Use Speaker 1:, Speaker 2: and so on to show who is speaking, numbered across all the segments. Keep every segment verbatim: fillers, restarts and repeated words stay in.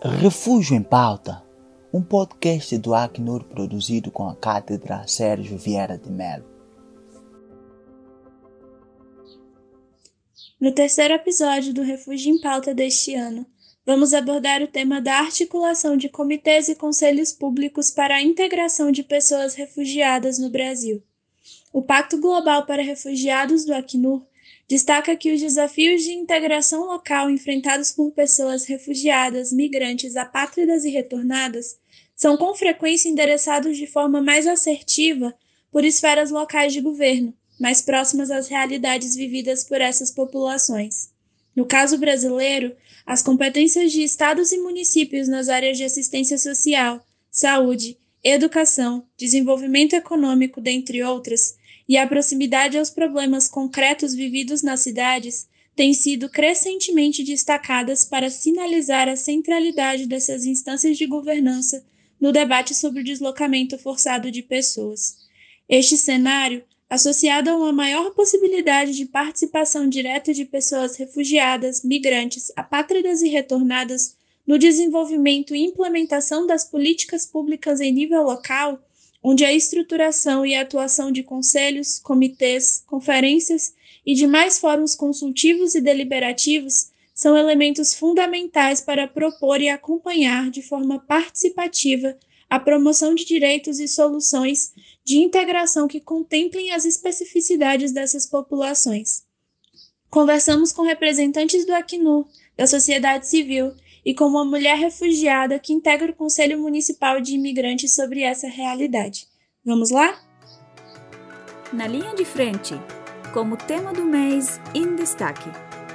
Speaker 1: Refúgio em Pauta, um podcast do Acnur produzido com a Cátedra Sérgio Vieira de Mello.
Speaker 2: No terceiro episódio do Refúgio em Pauta deste ano, vamos abordar o tema da articulação de comitês e conselhos públicos para a integração de pessoas refugiadas no Brasil. O Pacto Global para Refugiados do Acnur destaca que os desafios de integração local enfrentados por pessoas refugiadas, migrantes, apátridas e retornadas são com frequência endereçados de forma mais assertiva por esferas locais de governo, mais próximas às realidades vividas por essas populações. No caso brasileiro, as competências de estados e municípios nas áreas de assistência social, saúde, educação, desenvolvimento econômico, dentre outras, e a proximidade aos problemas concretos vividos nas cidades têm sido crescentemente destacadas para sinalizar a centralidade dessas instâncias de governança no debate sobre o deslocamento forçado de pessoas. Este cenário, associado a uma maior possibilidade de participação direta de pessoas refugiadas, migrantes, apátridas e retornadas no desenvolvimento e implementação das políticas públicas em nível local, onde a estruturação e a atuação de conselhos, comitês, conferências e demais fóruns consultivos e deliberativos são elementos fundamentais para propor e acompanhar de forma participativa a promoção de direitos e soluções de integração que contemplem as especificidades dessas populações. Conversamos com representantes do Acnur, da sociedade civil e com uma mulher refugiada que integra o Conselho Municipal de Imigrantes sobre essa realidade. Vamos lá?
Speaker 3: Na linha de frente, como tema do mês em destaque.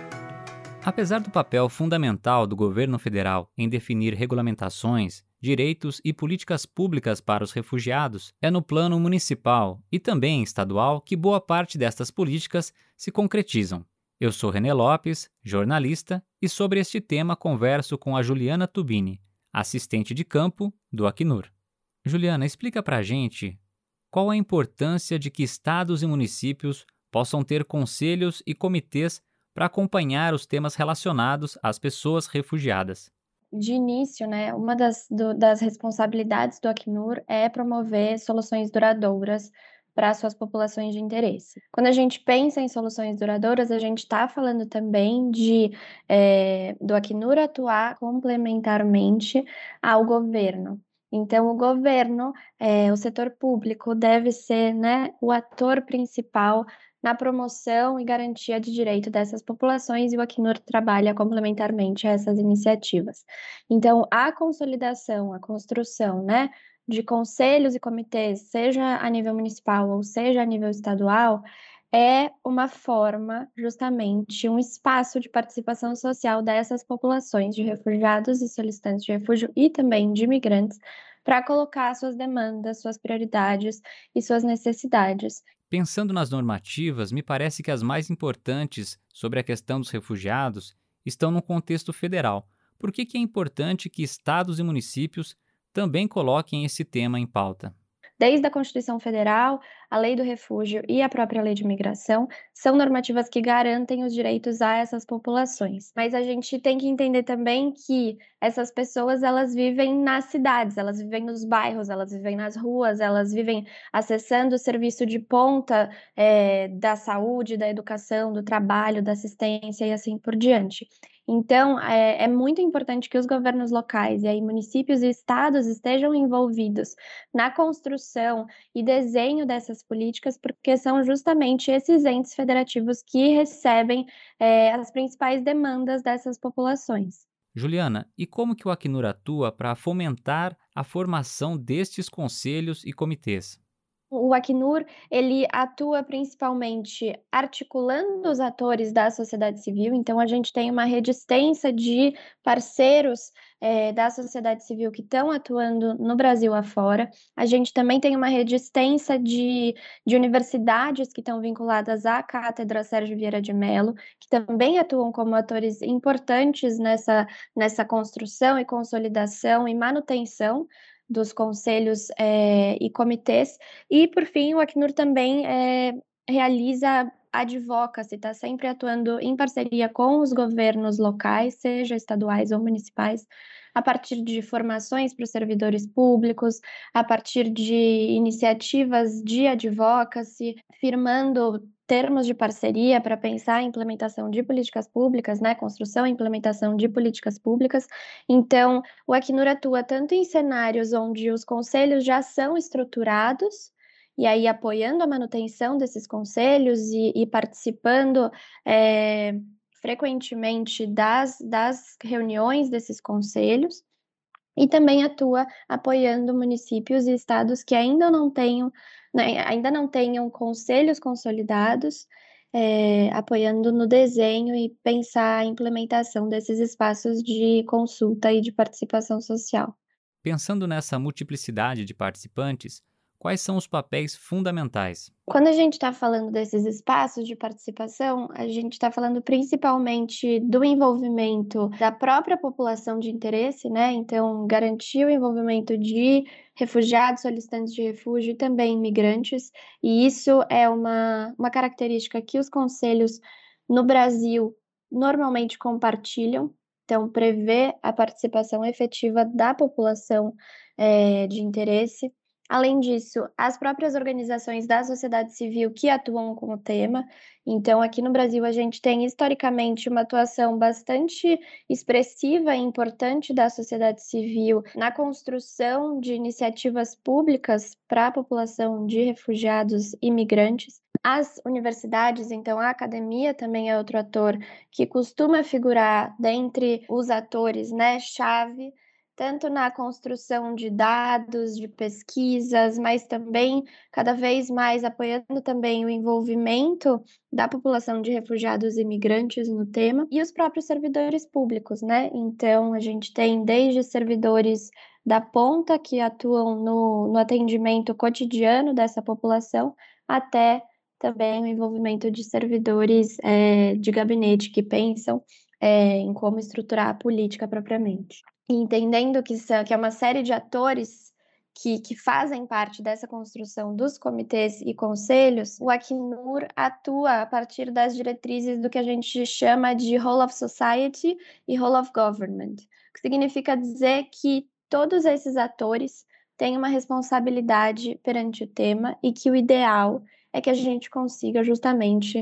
Speaker 4: Apesar do papel fundamental do governo federal em definir regulamentações, direitos e políticas públicas para os refugiados, é no plano municipal e também estadual que boa parte destas políticas se concretizam. Eu sou René Lopes, jornalista, e sobre este tema converso com a Juliana Tubini, assistente de campo do Acnur. Juliana, explica pra gente qual a importância de que estados e municípios possam ter conselhos e comitês para acompanhar os temas relacionados às pessoas refugiadas.
Speaker 5: De início, né, uma das, do, das responsabilidades do Acnur é promover soluções duradouras para suas populações de interesse. Quando a gente pensa em soluções duradouras, a gente está falando também de é, do Acnur atuar complementarmente ao governo. Então, o governo, é, o setor público, deve ser, né, o ator principal na promoção e garantia de direito dessas populações, e o Acnur trabalha complementarmente a essas iniciativas. Então, a consolidação, a construção, né, de conselhos e comitês, seja a nível municipal ou seja a nível estadual, é uma forma, justamente, um espaço de participação social dessas populações de refugiados e solicitantes de refúgio e também de imigrantes, para colocar suas demandas, suas prioridades e suas necessidades.
Speaker 4: Pensando nas normativas, me parece que as mais importantes sobre a questão dos refugiados estão no contexto federal. Por que que é importante que estados e municípios também coloquem esse tema em pauta?
Speaker 5: Desde a Constituição Federal, a Lei do Refúgio e a própria Lei de Imigração são normativas que garantem os direitos a essas populações. Mas a gente tem que entender também que essas pessoas, elas vivem nas cidades, elas vivem nos bairros, elas vivem nas ruas, elas vivem acessando o serviço de ponta é, da saúde, da educação, do trabalho, da assistência e assim por diante. Então, é, é muito importante que os governos locais, e aí municípios e estados estejam envolvidos na construção e desenho dessas políticas, porque são justamente esses entes federativos que recebem é, as principais demandas dessas populações.
Speaker 4: Juliana, e como que o Acnur atua para fomentar a formação destes conselhos e comitês?
Speaker 5: O Acnur, ele atua principalmente articulando os atores da sociedade civil, então a gente tem uma rede extensa de parceiros é, da sociedade civil que estão atuando no Brasil afora. A gente também tem uma rede extensa de, de universidades que estão vinculadas à Cátedra Sérgio Vieira de Mello, que também atuam como atores importantes nessa, nessa construção e consolidação e manutenção dos conselhos é, e comitês. E, por fim, o Acnur também é, realiza advocacy, está sempre atuando em parceria com os governos locais, seja estaduais ou municipais, a partir de formações para os servidores públicos, a partir de iniciativas de advocacy, firmando termos de parceria para pensar a implementação de políticas públicas, né, construção e implementação de políticas públicas. Então, o Acnur atua tanto em cenários onde os conselhos já são estruturados, e aí apoiando a manutenção desses conselhos e, e participando é, frequentemente das, das reuniões desses conselhos, e também atua apoiando municípios e estados que ainda não tenham, né, ainda não tenham conselhos consolidados, é, apoiando no desenho e pensar a implementação desses espaços de consulta e de participação social.
Speaker 4: Pensando nessa multiplicidade de participantes, quais são os papéis fundamentais?
Speaker 5: Quando a gente está falando desses espaços de participação, a gente está falando principalmente do envolvimento da própria população de interesse, né? Então, garantir o envolvimento de refugiados, solicitantes de refúgio e também imigrantes. E isso é uma, uma característica que os conselhos no Brasil normalmente compartilham. Então, prevê a participação efetiva da população é, de interesse. Além disso, as próprias organizações da sociedade civil que atuam com o tema. Então, aqui no Brasil, a gente tem historicamente uma atuação bastante expressiva e importante da sociedade civil na construção de iniciativas públicas para a população de refugiados e imigrantes. As universidades, então, a academia também é outro ator que costuma figurar dentre os atores, né, chave, tanto na construção de dados, de pesquisas, mas também cada vez mais apoiando também o envolvimento da população de refugiados e imigrantes no tema, e os próprios servidores públicos, né? Então, a gente tem desde servidores da ponta que atuam no, no atendimento cotidiano dessa população, até também o envolvimento de servidores é, de gabinete que pensam é, em como estruturar a política propriamente. Entendendo que, são, que é uma série de atores que, que fazem parte dessa construção dos comitês e conselhos, o Acnur atua a partir das diretrizes do que a gente chama de Whole of Society e Whole of Government, que significa dizer que todos esses atores têm uma responsabilidade perante o tema e que o ideal é que a gente consiga justamente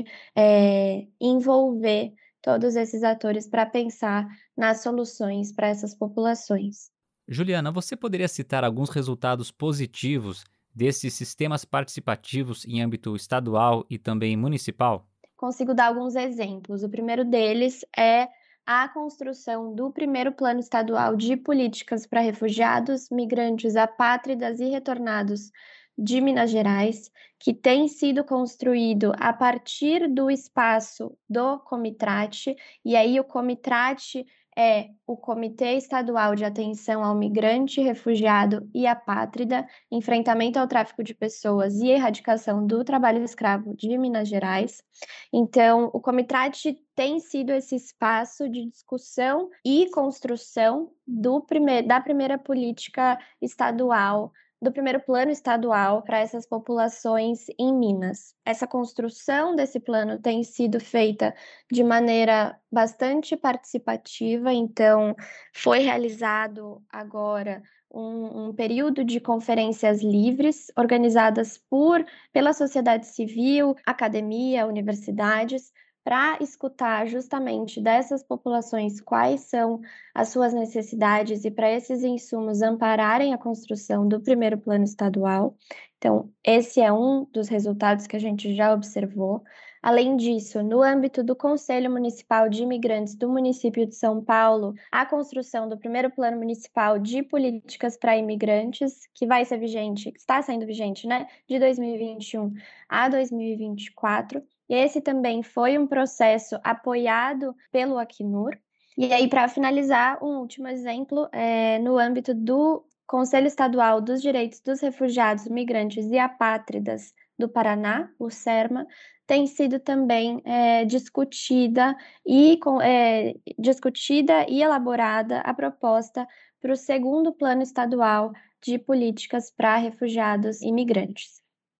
Speaker 5: é, envolver todos esses atores para pensar nas soluções para essas populações.
Speaker 4: Juliana, você poderia citar alguns resultados positivos desses sistemas participativos em âmbito estadual e também municipal?
Speaker 5: Consigo dar alguns exemplos. O primeiro deles é a construção do primeiro Plano Estadual de Políticas para Refugiados, Migrantes, Apátridas e Retornados de Minas Gerais, que tem sido construído a partir do espaço do Comitrate, e aí o Comitrate é o Comitê Estadual de Atenção ao Migrante, Refugiado e Apátrida, Enfrentamento ao Tráfico de Pessoas e Erradicação do Trabalho Escravo de Minas Gerais. Então, o Comitrate tem sido esse espaço de discussão e construção do primeir, da primeira política estadual, do primeiro plano estadual para essas populações em Minas. Essa construção desse plano tem sido feita de maneira bastante participativa, então foi realizado agora um, um período de conferências livres, organizadas por, pela sociedade civil, academia, universidades, para escutar justamente dessas populações quais são as suas necessidades e para esses insumos ampararem a construção do primeiro plano estadual. Então, esse é um dos resultados que a gente já observou. Além disso, no âmbito do Conselho Municipal de Imigrantes do município de São Paulo, a construção do primeiro Plano Municipal de Políticas para Imigrantes, que vai ser vigente, está sendo vigente, né, de dois mil e vinte e um a dois mil e vinte e quatro. Esse também foi um processo apoiado pelo Acnur. E aí, para finalizar, um último exemplo, é, no âmbito do Conselho Estadual dos Direitos dos Refugiados, Migrantes e Apátridas do Paraná, o SERMA, tem sido também é, discutida, e, é, discutida e elaborada a proposta para o segundo Plano Estadual de Políticas para Refugiados e Migrantes.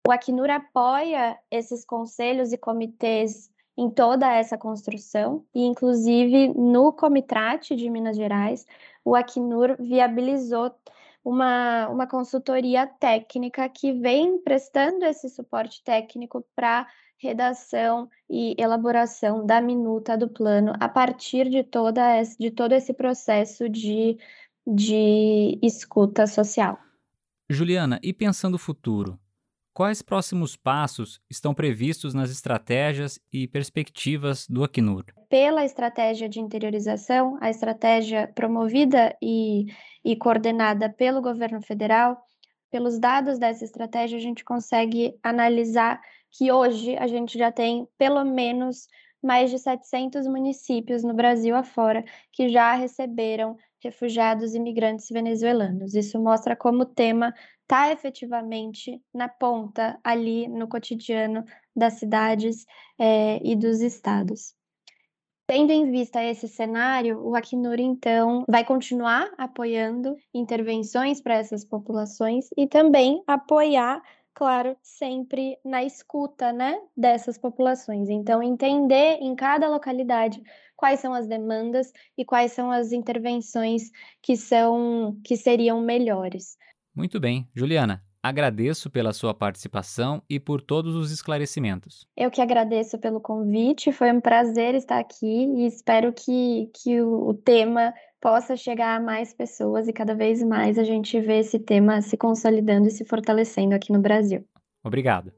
Speaker 5: O Acnur apoia esses conselhos e comitês em toda essa construção, e inclusive no Comitrat de Minas Gerais, o Acnur viabilizou uma, uma consultoria técnica que vem prestando esse suporte técnico para redação e elaboração da minuta do plano a partir de, toda esse, de todo esse processo de, de escuta social.
Speaker 4: Juliana, e pensando o futuro, quais próximos passos estão previstos nas estratégias e perspectivas do Acnur?
Speaker 5: Pela estratégia de interiorização, a estratégia promovida e, e coordenada pelo governo federal, pelos dados dessa estratégia, a gente consegue analisar que hoje a gente já tem pelo menos mais de setecentos municípios no Brasil afora que já receberam refugiados e imigrantes venezuelanos. Isso mostra como o tema está efetivamente na ponta, ali no cotidiano das cidades é, e dos estados. Tendo em vista esse cenário, o Acnur, então, vai continuar apoiando intervenções para essas populações e também apoiar, claro, sempre na escuta, né, dessas populações. Então, entender em cada localidade quais são as demandas e quais são as intervenções que são, que seriam melhores.
Speaker 4: Muito bem. Juliana, agradeço pela sua participação e por todos os esclarecimentos.
Speaker 5: Eu que agradeço pelo convite, foi um prazer estar aqui e espero que, que o, o tema possa chegar a mais pessoas e cada vez mais a gente vê esse tema se consolidando e se fortalecendo aqui no Brasil.
Speaker 4: Obrigado.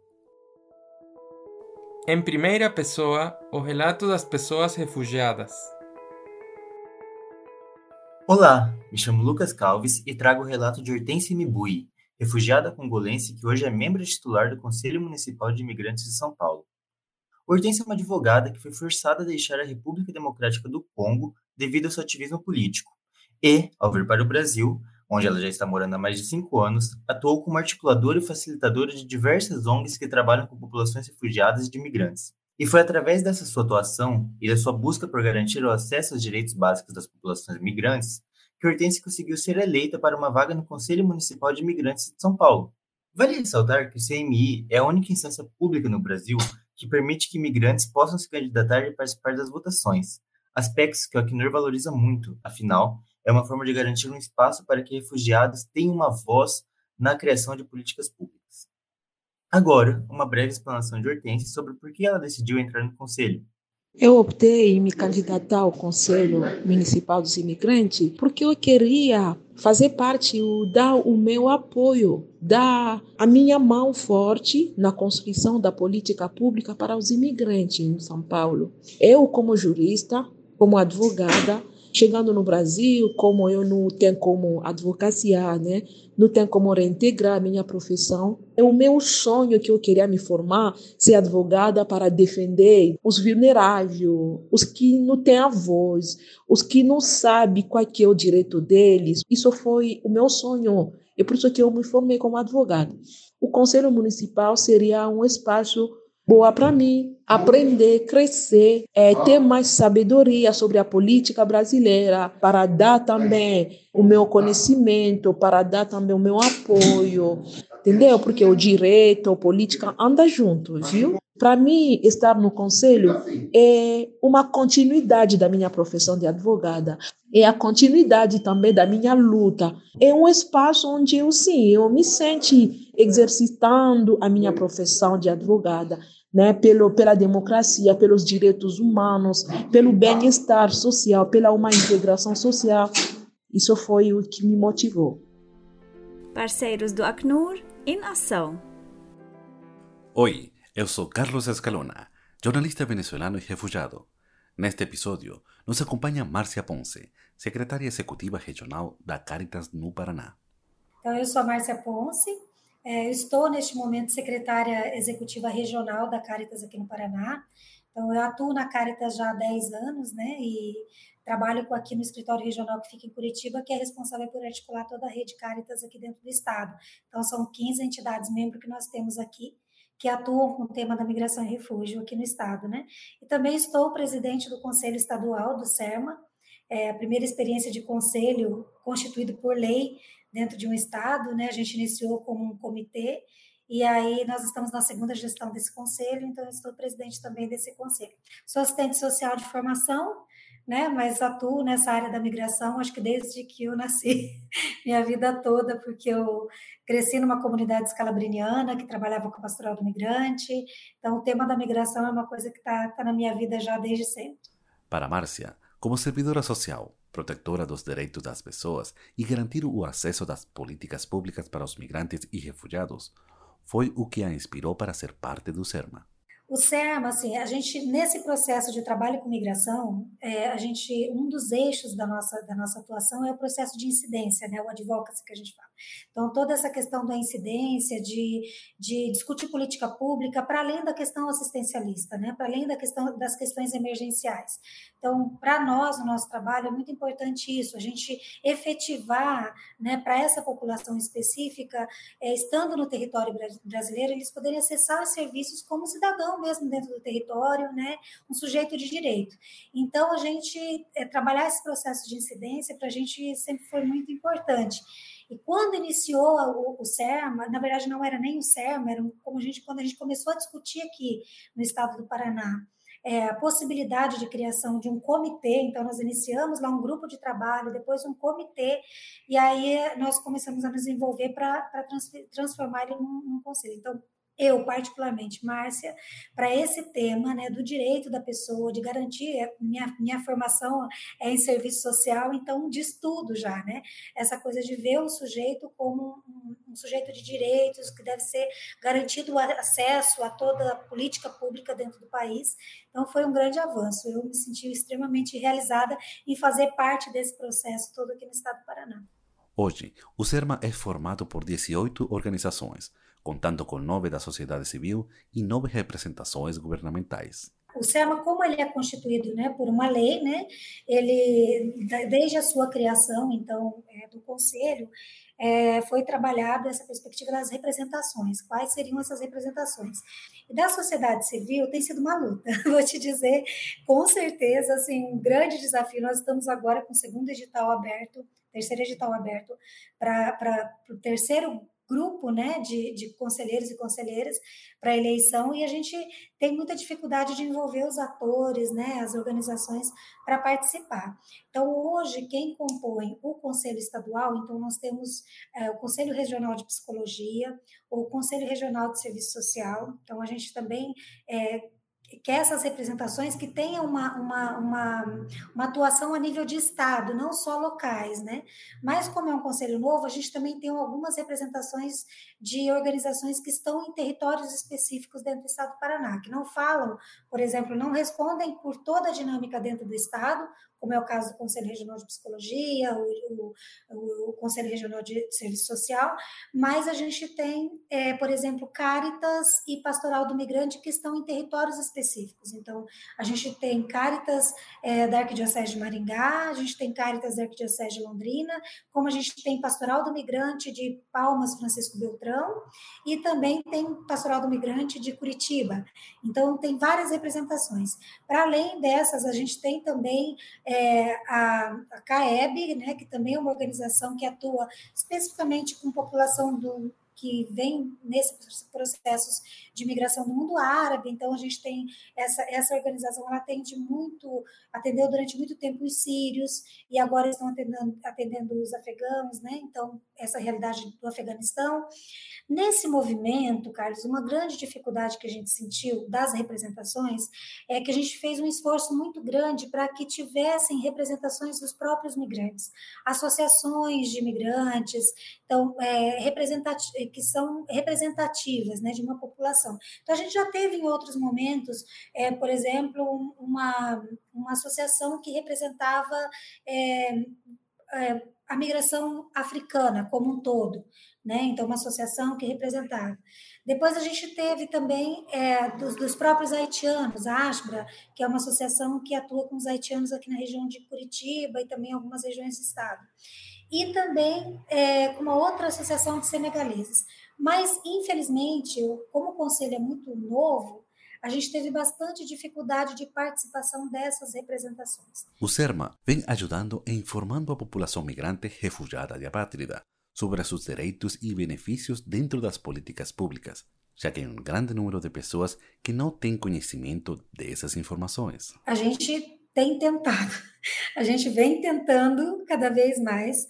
Speaker 6: Em primeira pessoa, o relato das pessoas refugiadas.
Speaker 7: Olá, me chamo Lucas Calves e trago o relato de Hortência Mibui, refugiada congolense que hoje é membro titular do Conselho Municipal de Imigrantes de São Paulo. Hortência é uma advogada que foi forçada a deixar a República Democrática do Congo devido ao seu ativismo político e, ao vir para o Brasil, onde ela já está morando há mais de cinco anos, atuou como articuladora e facilitadora de diversas O N Gs que trabalham com populações refugiadas e de imigrantes. E foi através dessa sua atuação e da sua busca por garantir o acesso aos direitos básicos das populações migrantes que Hortência conseguiu ser eleita para uma vaga no Conselho Municipal de Imigrantes de São Paulo. Vale ressaltar que o C M I é a única instância pública no Brasil que permite que imigrantes possam se candidatar e participar das votações, aspectos que o Acnur valoriza muito, afinal, é uma forma de garantir um espaço para que refugiados tenham uma voz na criação de políticas públicas. Agora, uma breve explanação de Hortência sobre por que ela decidiu entrar no Conselho.
Speaker 8: Eu optei em me candidatar ao Conselho Municipal dos Imigrantes porque eu queria fazer parte, dar o meu apoio, dar a minha mão forte na construção da política pública para os imigrantes em São Paulo. Eu, como jurista, como advogada, chegando no Brasil, como eu não tenho como advocaciar, né? Não tenho como reintegrar a minha profissão. É o meu sonho que eu queria me formar, ser advogada para defender os vulneráveis, os que não têm a voz, os que não sabem qual que é o direito deles. Isso foi o meu sonho. É por isso que eu me formei como advogada. O Conselho Municipal seria um espaço boa para mim, aprender, crescer, é, ter mais sabedoria sobre a política brasileira, para dar também o meu conhecimento, para dar também o meu apoio, entendeu? Porque o direito, a política andam juntos, viu? Para mim, estar no conselho é uma continuidade da minha profissão de advogada, é a continuidade também da minha luta. É um espaço onde eu, sim, eu me sinto exercitando a minha profissão de advogada, né, pelo, pela democracia, pelos direitos humanos, pelo bem-estar social, pela uma integração social. Isso foi o que me motivou.
Speaker 3: Parceiros do Acnur em ação.
Speaker 9: Oi, eu sou Carlos Escalona, jornalista venezuelano e refugiado. Neste episódio, nos acompanha Márcia Ponce, secretária executiva regional da Cáritas no Paraná.
Speaker 10: Então, eu sou a Márcia Ponce. Eu estou, neste momento, secretária executiva regional da Cáritas aqui no Paraná. Então, eu atuo na Cáritas já há dez anos, né? E trabalho aqui no escritório regional que fica em Curitiba, que é responsável por articular toda a rede Cáritas aqui dentro do estado. Então, são quinze entidades membros que nós temos aqui, que atuam com o tema da migração e refúgio aqui no estado, né? E também estou presidente do Conselho Estadual do SERMA, é a primeira experiência de conselho constituído por lei dentro de um estado, né? A gente iniciou como um comitê e aí nós estamos na segunda gestão desse conselho, então eu estou presidente também desse conselho. Sou assistente social de formação, né, mas atuo nessa área da migração, acho que desde que eu nasci, minha vida toda, porque eu cresci numa comunidade escalabriniana que trabalhava com a pastoral do migrante, então o tema da migração é uma coisa que está tá na minha vida já desde sempre.
Speaker 9: Para Márcia, como servidora social, protetora dos direitos das pessoas e garantir o acesso das políticas públicas para os migrantes e refugiados, foi o que a inspirou para ser parte do SERMA.
Speaker 10: O SERMA, assim, a gente, nesse processo de trabalho com migração, é, a gente, um dos eixos da nossa, da nossa atuação é o processo de incidência, né, o advocacy que a gente fala. Então, toda essa questão da incidência, de, de discutir política pública, para além da questão assistencialista, né, para além da questão, das questões emergenciais. Então, para nós, no nosso trabalho, é muito importante isso, a gente efetivar, né, para essa população específica, é, estando no território brasileiro, eles poderem acessar os serviços como cidadão mesmo dentro do território, né, um sujeito de direito. Então, a gente, é, trabalhar esse processo de incidência, para a gente sempre foi muito importante. E quando iniciou o, o SERMA, na verdade não era nem o SERMA, era como a gente, quando a gente começou a discutir aqui no estado do Paraná, é, a possibilidade de criação de um comitê, então nós iniciamos lá um grupo de trabalho, depois um comitê, e aí nós começamos a nos envolver para transformar ele num, num conselho. Então, eu, particularmente, Márcia, para esse tema, né, do direito da pessoa, de garantir, minha, minha formação é em serviço social, então diz tudo já, né? Essa coisa de ver o sujeito como um, um sujeito de direitos, que deve ser garantido o acesso a toda a política pública dentro do país. Então, foi um grande avanço. Eu me senti extremamente realizada em fazer parte desse processo todo aqui no estado do Paraná.
Speaker 9: Hoje, o SERMA é formado por dezoito organizações, contando com nove da sociedade civil e nove representações governamentais.
Speaker 10: O SERMA, como ele é constituído, né, por uma lei, né, ele, desde a sua criação, então, é, do Conselho, é, foi trabalhado essa perspectiva das representações. Quais seriam essas representações? E da sociedade civil tem sido uma luta, vou te dizer, com certeza, assim, um grande desafio. Nós estamos agora com o segundo edital aberto, terceiro edital aberto, para o terceiro grupo, né, de, de conselheiros e conselheiras para eleição, e a gente tem muita dificuldade de envolver os atores, né, as organizações para participar. Então, hoje, quem compõe o Conselho Estadual, então nós temos é, o Conselho Regional de Psicologia, o Conselho Regional de Serviço Social, então a gente também é, quer essas representações que tenham uma, uma, uma, uma atuação a nível de Estado, não só locais, né? Mas como é um conselho novo, a gente também tem algumas representações de organizações que estão em territórios específicos dentro do Estado do Paraná, que não falam, por exemplo, não respondem por toda a dinâmica dentro do Estado, como é o caso do Conselho Regional de Psicologia, o, o, o Conselho Regional de Serviço Social, mas a gente tem, é, por exemplo, Cáritas e Pastoral do Migrante que estão em territórios específicos. Então, a gente tem Cáritas é, da Arquidiocese de Maringá, a gente tem Cáritas da Arquidiocese de Londrina, como a gente tem Pastoral do Migrante de Palmas, Francisco Beltrão, e também tem Pastoral do Migrante de Curitiba. Então, tem várias representações. Para além dessas, a gente tem também É, a, a CAEB, né, que também é uma organização que atua especificamente com população do, que vem nesses processos de migração do mundo árabe. Então, a gente tem essa, essa organização, ela atende muito, atendeu durante muito tempo os sírios, e agora estão atendendo, atendendo os afegãos, né? Então, essa realidade do Afeganistão. Nesse movimento, Carlos, uma grande dificuldade que a gente sentiu das representações é que a gente fez um esforço muito grande para que tivessem representações dos próprios migrantes, associações de migrantes, então, é, representati- que são representativas, né, de uma população. Então, a gente já teve em outros momentos, é, por exemplo, uma, uma associação que representava é, é, a migração africana como um todo, né? Então, uma associação que representava. Depois a gente teve também é, dos, dos próprios haitianos, a Ashbra, que é uma associação que atua com os haitianos aqui na região de Curitiba e também em algumas regiões do estado. E também é, com uma outra associação de senegaleses. Mas, infelizmente, como o conselho é muito novo, a gente teve bastante dificuldade de participação dessas representações.
Speaker 9: O SERMA vem ajudando e informando a população migrante refugiada e apátrida sobre sus derechos y beneficios dentro de las políticas públicas, já que hay un grande número de pessoas que não têm conhecimento dessas informações.
Speaker 10: A gente tem tentado, a gente vem tentando cada vez mais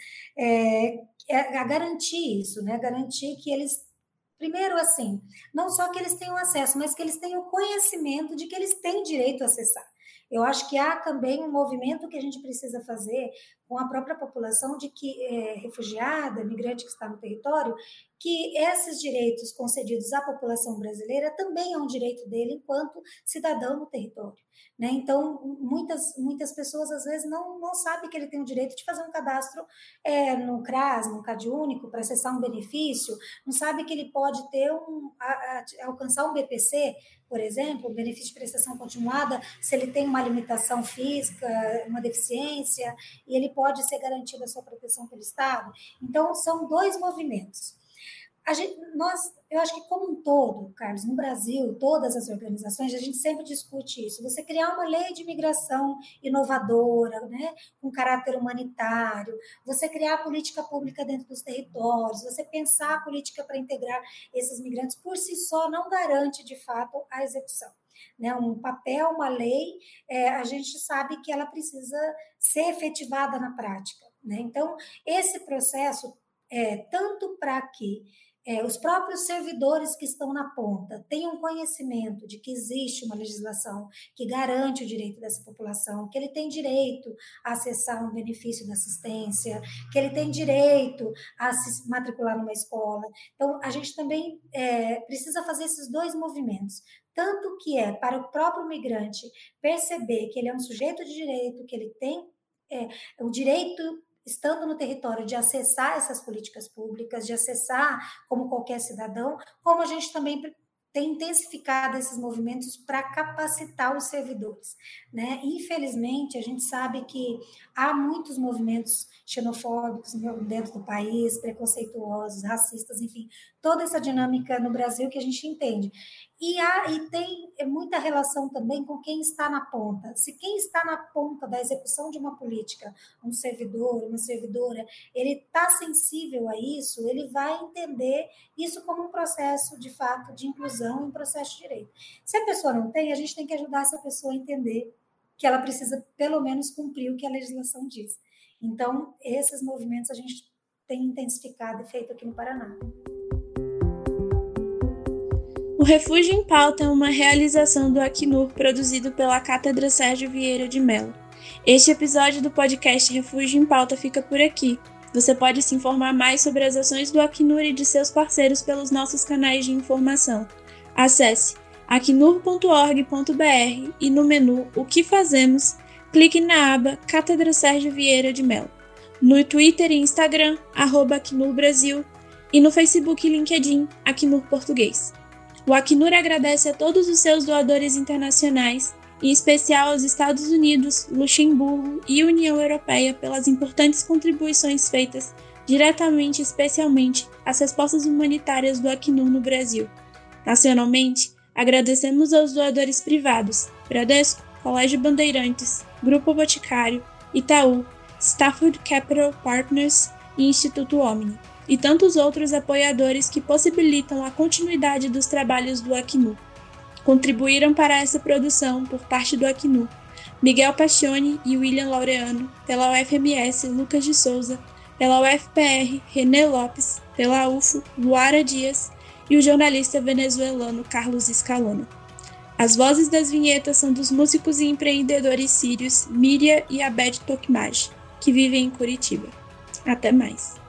Speaker 10: é, é, a garantir isso, né? Garantir que eles, primeiro assim, não só que eles tenham acesso, mas que eles tenham conhecimento de que eles têm direito a acessar. Eu acho que há também um movimento que a gente precisa fazer com a própria população de que é, refugiada, migrante que está no território, que esses direitos concedidos à população brasileira também é um direito dele enquanto cidadão no território, né? Então, muitas, muitas pessoas, às vezes, não, não sabem que ele tem o direito de fazer um cadastro é, no CRAS, no CadÚnico, para acessar um benefício, não sabe que ele pode ter um, a, a, alcançar um B P C, por exemplo, um benefício de prestação continuada, se ele tem uma limitação física, uma deficiência, e ele pode ser garantido a sua proteção pelo Estado. Então, são dois movimentos. A gente, nós, eu acho que como um todo, Carlos, no Brasil, todas as organizações, a gente sempre discute isso. Você criar uma lei de imigração inovadora, né, com caráter humanitário, você criar política pública dentro dos territórios, você pensar a política para integrar esses migrantes, por si só não garante, de fato, a execução. Né, um papel, uma lei, é, a gente sabe que ela precisa ser efetivada na prática. Né? Então, esse processo, é, tanto para que É, os próprios servidores que estão na ponta tenham conhecimento de que existe uma legislação que garante o direito dessa população, que ele tem direito a acessar um benefício da assistência, que ele tem direito a se matricular numa escola. Então, a gente também é, precisa fazer esses dois movimentos, tanto que é para o próprio migrante perceber que ele é um sujeito de direito, que ele tem é, o direito, estando no território, de acessar essas políticas públicas, de acessar como qualquer cidadão, como a gente também tem intensificado esses movimentos para capacitar os servidores. Né? Infelizmente, a gente sabe que há muitos movimentos xenofóbicos dentro do país, preconceituosos, racistas, enfim, toda essa dinâmica no Brasil que a gente entende. E, há, e tem muita relação também com quem está na ponta. Se quem está na ponta da execução de uma política, um servidor, uma servidora, ele está sensível a isso, ele vai entender isso como um processo, de fato, de inclusão, um processo de direito. Se a pessoa não tem, a gente tem que ajudar essa pessoa a entender que ela precisa, pelo menos, cumprir o que a legislação diz. Então, esses movimentos a gente tem intensificado e feito aqui no Paraná.
Speaker 2: O Refúgio em Pauta é uma realização do Acnur produzido pela Cátedra Sérgio Vieira de Mello. Este episódio do podcast Refúgio em Pauta fica por aqui. Você pode se informar mais sobre as ações do Acnur e de seus parceiros pelos nossos canais de informação. Acesse acnur ponto org ponto br e no menu O que Fazemos, clique na aba Cátedra Sérgio Vieira de Mello. No Twitter e Instagram, arroba Acnur Brasil, e no Facebook e LinkedIn, Acnur Português. O Acnur agradece a todos os seus doadores internacionais, em especial aos Estados Unidos, Luxemburgo e União Europeia pelas importantes contribuições feitas diretamente e especialmente às respostas humanitárias do Acnur no Brasil. Nacionalmente, agradecemos aos doadores privados, Bradesco, Colégio Bandeirantes, Grupo Boticário, Itaú, Stafford Capital Partners e Instituto Omni, e tantos outros apoiadores que possibilitam a continuidade dos trabalhos do Acnur. Contribuíram para essa produção, por parte do Acnur, Miguel Pacione e William Laureano, pela U F M S Lucas de Souza, pela U F P R René Lopes, pela U F O Luara Dias e o jornalista venezuelano Carlos Scalona. As vozes das vinhetas são dos músicos e empreendedores sírios Miriam e Abed Tokmaj, que vivem em Curitiba. Até mais!